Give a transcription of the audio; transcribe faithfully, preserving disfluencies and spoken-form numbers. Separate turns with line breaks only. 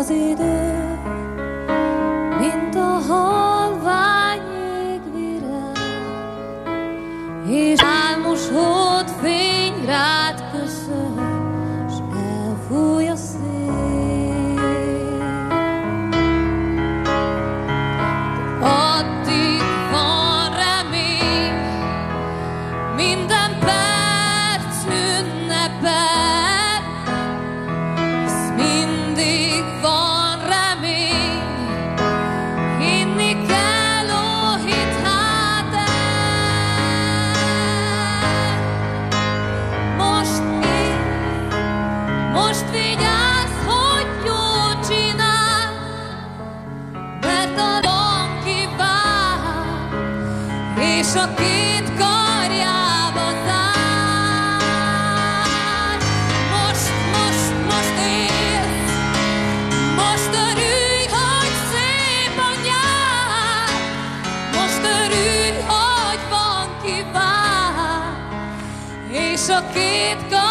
az idő, mint a halvány jégvirág, és álmos hódfény rád köszön, s elfúj a szél. Addig van remény, minden perc ünnepel, hisz mindig van remény, hinni kell, ó, hidd hát el. Most él, most vigyázz, hogy jót csinál, mert a van kivál, és a két karjába zár. Most, most, most élsz, most örülj, hogy szép a nyár, most örülj, hogy van kivál, és a két karjába